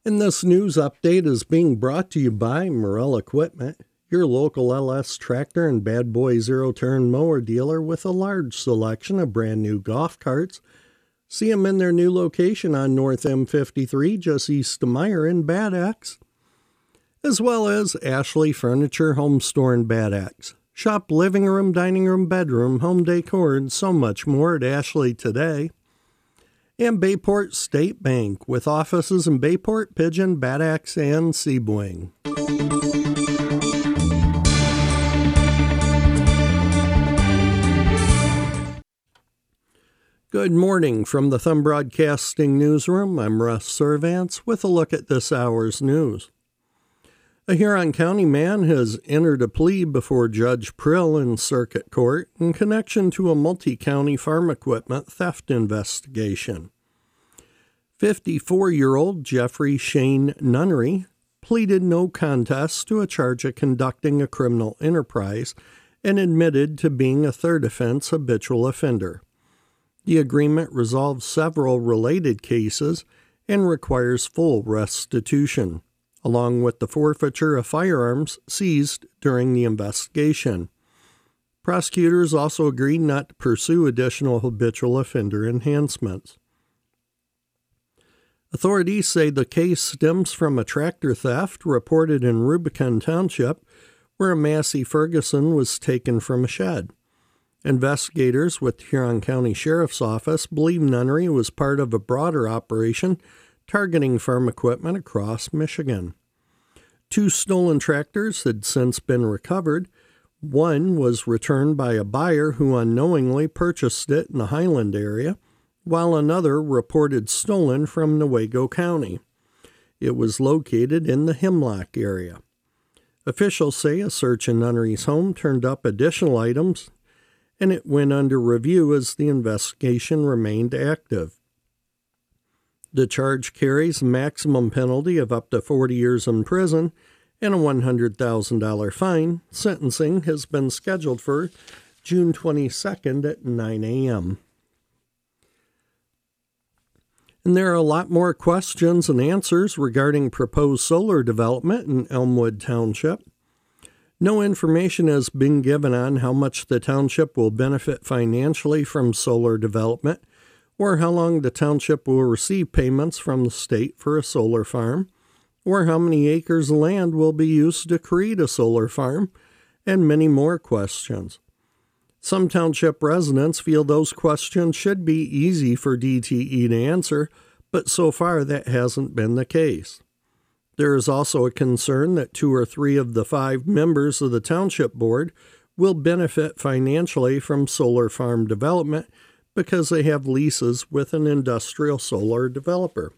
And this news update is being brought to you by Morrell Equipment, your local LS tractor and bad boy zero-turn mower dealer with a large selection of brand new golf carts. See them in their new location on North M53, just east of Meyer in Bad Axe, as well as Ashley Furniture Home Store in Bad Axe. Shop living room, dining room, bedroom, home decor, and so much more at Ashley today. And Bayport State Bank, with offices in Bayport, Pigeon, Bad Axe, and Seaboing. Good morning from the Thumb Broadcasting Newsroom. I'm Russ Servance with a look at this hour's news. A Huron County man has entered a plea before Judge Prill in Circuit Court in connection to a multi-county farm equipment theft investigation. 54-year-old Jeffrey Shane Nunnery pleaded no contest to a charge of conducting a criminal enterprise and admitted to being a third offense habitual offender. The agreement resolves several related cases and requires full restitution, along with the forfeiture of firearms seized during the investigation. Prosecutors also agreed not to pursue additional habitual offender enhancements. Authorities say the case stems from a tractor theft reported in Rubicon Township, where a Massey Ferguson was taken from a shed. Investigators with the Huron County Sheriff's Office believe Nunnery was part of a broader operation targeting farm equipment across Michigan. 2 stolen tractors had since been recovered. One was returned by a buyer who unknowingly purchased it in the Highland area, while another reported stolen from Newaygo County. It was located in the Hemlock area. Officials say a search in Nunnery's home turned up additional items, and it went under review as the investigation remained active. The charge carries a maximum penalty of up to 40 years in prison and a $100,000 fine. Sentencing has been scheduled for June 22nd at 9 a.m. And there are a lot more questions and answers regarding proposed solar development in Elmwood Township. No information has been given on how much the township will benefit financially from solar development, or how long the township will receive payments from the state for a solar farm, or how many acres of land will be used to create a solar farm, and many more questions. Some township residents feel those questions should be easy for DTE to answer, but so far that hasn't been the case. There is also a concern that 2 or 3 of the 5 members of the township board will benefit financially from solar farm development because they have leases with an industrial solar developer.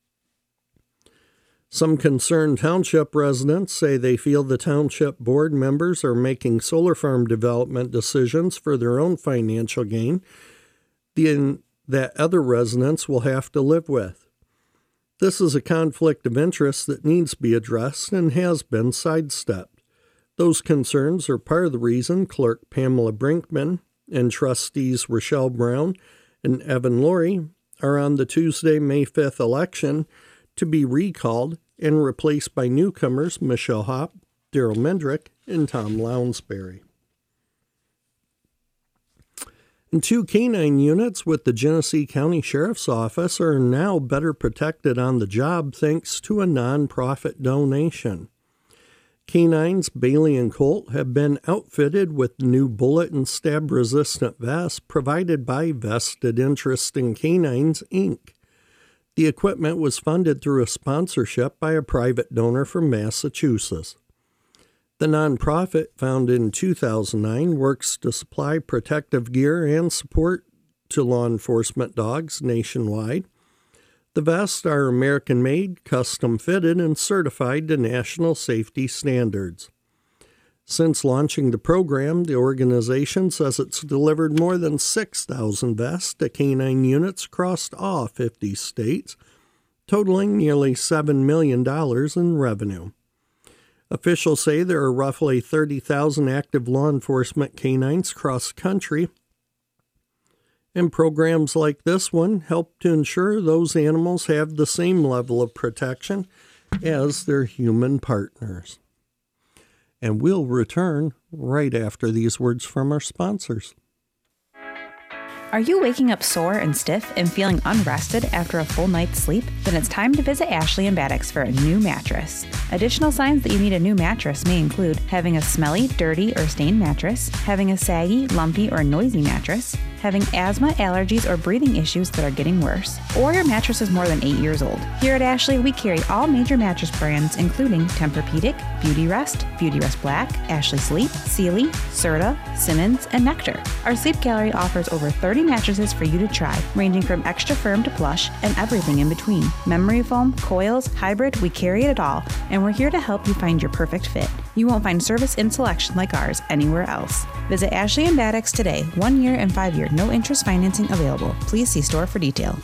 Some concerned township residents say they feel the township board members are making solar farm development decisions for their own financial gain that other residents will have to live with. This is a conflict of interest that needs to be addressed and has been sidestepped. Those concerns are part of the reason Clerk Pamela Brinkman and trustees Rochelle Brown and Evan Laurie are on the Tuesday, May 5th election to be recalled and replaced by newcomers Michelle Hopp, Daryl Mendrick, and Tom Lounsbury. And 2 canine units with the Genesee County Sheriff's Office are now better protected on the job thanks to a nonprofit donation. Canines Bailey and Colt have been outfitted with new bullet and stab-resistant vests provided by Vested Interest in Canines, Inc. The equipment was funded through a sponsorship by a private donor from Massachusetts. The nonprofit, founded in 2009, works to supply protective gear and support to law enforcement dogs nationwide. The vests are American-made, custom-fitted, and certified to national safety standards. Since launching the program, the organization says it's delivered more than 6,000 vests to canine units across all 50 states, totaling nearly $7 million in revenue. Officials say there are roughly 30,000 active law enforcement canines across the country, And programs like this one help to ensure those animals have the same level of protection as their human partners. And we'll return right after these words from our sponsors. Are you waking up sore and stiff and feeling unrested after a full night's sleep? Then it's time to visit Ashley & Baddock's for a new mattress. Additional signs that you need a new mattress may include having a smelly, dirty, or stained mattress, having a saggy, lumpy, or noisy mattress, having asthma, allergies, or breathing issues that are getting worse, or your mattress is more than 8 years old. Here at Ashley, we carry all major mattress brands including Tempur-Pedic, Beautyrest Black, Ashley Sleep, Sealy, Serta, Simmons, and Nectar. Our Sleep Gallery offers over 30 mattresses for you to try, ranging from extra firm to plush and everything in between. Memory foam, coils, hybrid, we carry it all, and we're here to help you find your perfect fit. You won't find service in selection like ours anywhere else. Visit Ashley & Baddock's today. 1 year and 5 year no interest financing available. Please see store for detail.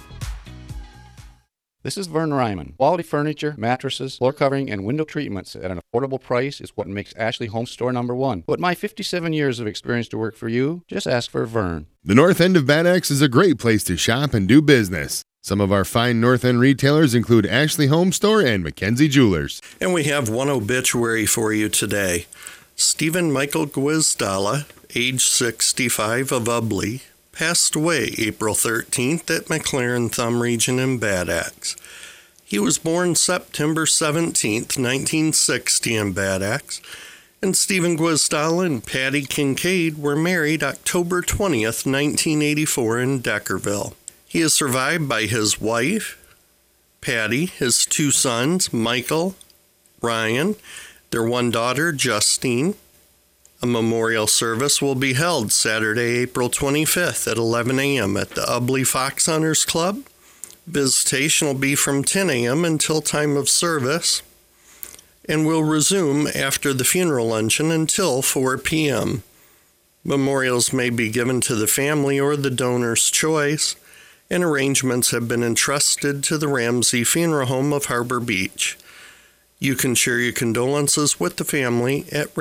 This is Vern Ryman. Quality furniture, mattresses, floor covering, and window treatments at an affordable price is what makes Ashley Home Store #1. Put my 57 years of experience to work for you. Just ask for Vern. The North End of Bad Axe is a great place to shop and do business. Some of our fine North End retailers include Ashley Home Store and Mackenzie Jewelers. And we have one obituary for you today. Stephen Michael Gwizdala, age 65, of Ubly, passed away April 13th at McLaren Thumb Region in Bad Axe. He was born September 17th, 1960 in Bad Axe, and Stephen Gwizdala and Patty Kincaid were married October 20th, 1984 in Deckerville. He is survived by his wife, Patty, his 2 sons, Michael, Ryan, their 1 daughter, Justine. A memorial service will be held Saturday, April 25th at 11 a.m. at the Ubly Fox Hunters Club. Visitation will be from 10 a.m. until time of service and will resume after the funeral luncheon until 4 p.m. Memorials may be given to the family or the donor's choice, and arrangements have been entrusted to the Ramsey Funeral Home of Harbor Beach. You can share your condolences with the family at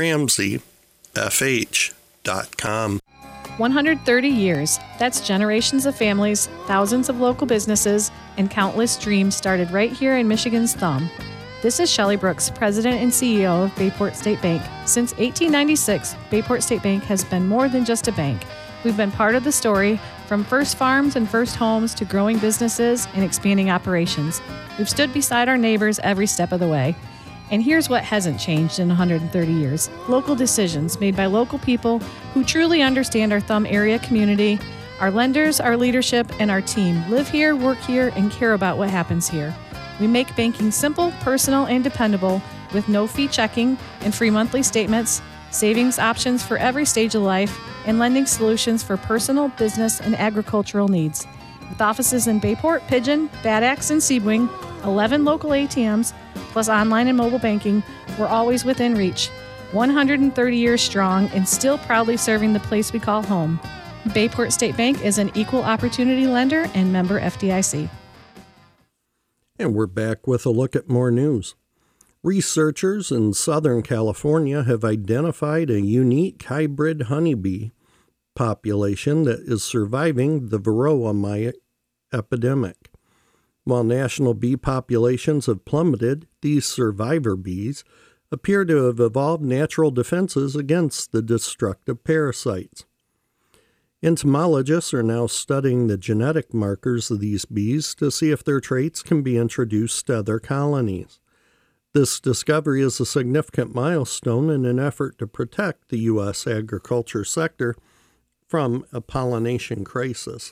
ramseyfh.com. 130 years. That's generations of families, thousands of local businesses, and countless dreams started right here in Michigan's Thumb. This is Shelley Brooks, President and CEO of Bayport State Bank. Since 1896, Bayport State Bank has been more than just a bank. We've been part of the story, from first farms and first homes to growing businesses and expanding operations. We've stood beside our neighbors every step of the way. And here's what hasn't changed in 130 years. Local decisions made by local people who truly understand our Thumb area community. Our lenders, our leadership, and our team live here, work here, and care about what happens here. We make banking simple, personal, and dependable with no fee checking and free monthly statements, savings options for every stage of life, and lending solutions for personal, business, and agricultural needs. With offices in Bayport, Pigeon, Bad Axe, and Sebring, 11 local ATMs, plus online and mobile banking, we're always within reach. 130 years strong and still proudly serving the place we call home. Bayport State Bank is an equal opportunity lender and member FDIC. And we're back with a look at more news. Researchers in Southern California have identified a unique hybrid honeybee population that is surviving the varroa mite epidemic. While national bee populations have plummeted, these survivor bees appear to have evolved natural defenses against the destructive parasites. Entomologists are now studying the genetic markers of these bees to see if their traits can be introduced to other colonies. This discovery is a significant milestone in an effort to protect the U.S. agriculture sector from a pollination crisis.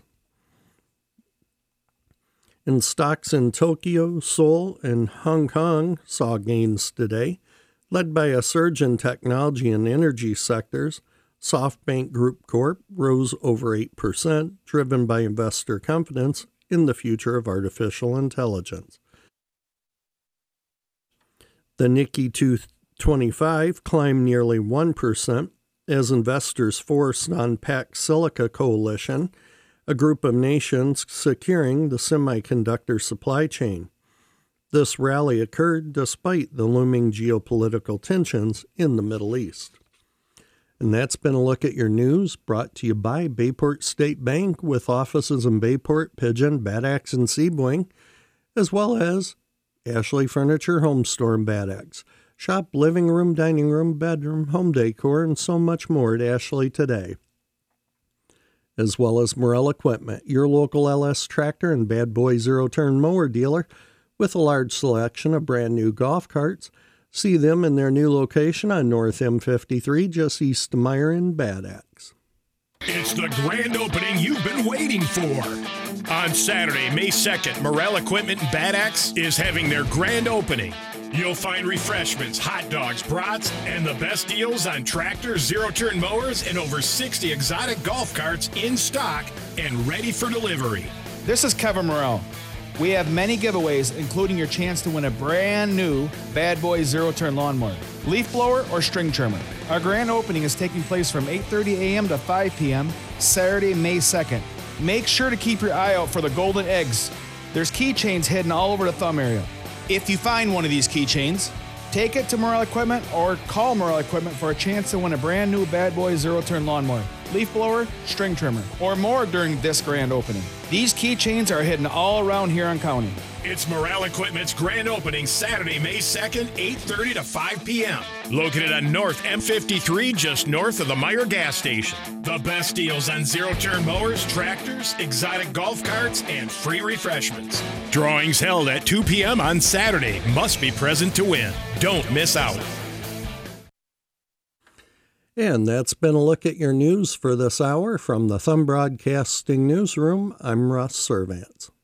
And stocks in Tokyo, Seoul, and Hong Kong saw gains today, led by a surge in technology and energy sectors. SoftBank Group Corp rose over 8%, driven by investor confidence in the future of artificial intelligence. The Nikkei 225 climbed nearly 1% as investors forced on Pax Silica Coalition, a group of nations securing the semiconductor supply chain. This rally occurred despite the looming geopolitical tensions in the Middle East. And that's been a look at your news, brought to you by Bayport State Bank, with offices in Bayport, Pigeon, Bad Axe, and Sebring, as well as Ashley Furniture Home Store in Bad Axe. Shop living room, dining room, bedroom, home decor, and so much more at Ashley today. As well as Morrell Equipment, your local LS tractor and Bad Boy zero-turn mower dealer, with a large selection of brand new golf carts. See them in their new location on North M53, just east of Meyer in Bad Axe. It's the grand opening you've been waiting for. On Saturday, May 2nd, Morrell Equipment in Bad Axe is having their grand opening. You'll find refreshments, hot dogs, brats, and the best deals on tractors, zero-turn mowers, and over 60 exotic golf carts in stock and ready for delivery. This is Kevin Morrell. We have many giveaways, including your chance to win a brand new Bad Boy zero-turn lawnmower, leaf blower, or string trimmer. Our grand opening is taking place from 8:30 a.m. to 5 p.m. Saturday, May 2nd. Make sure to keep your eye out for the golden eggs. There's keychains hidden all over the thumb area. If you find one of these keychains, take it to Morrell Equipment or call Morrell Equipment for a chance to win a brand new Bad Boy zero-turn lawnmower, leaf blower, string trimmer, or more during this grand opening. These keychains are hidden all around Huron County. It's Morrell Equipment's grand opening Saturday, May 2nd, 8:30 to 5 p.m. Located on North M53, just north of the Meyer gas station. The best deals on zero-turn mowers, tractors, exotic golf carts, and free refreshments. Drawings held at 2 p.m. on Saturday. Must be present to win. Don't miss out. And that's been a look at your news for this hour. From the Thumb Broadcasting Newsroom, I'm Russ Servants.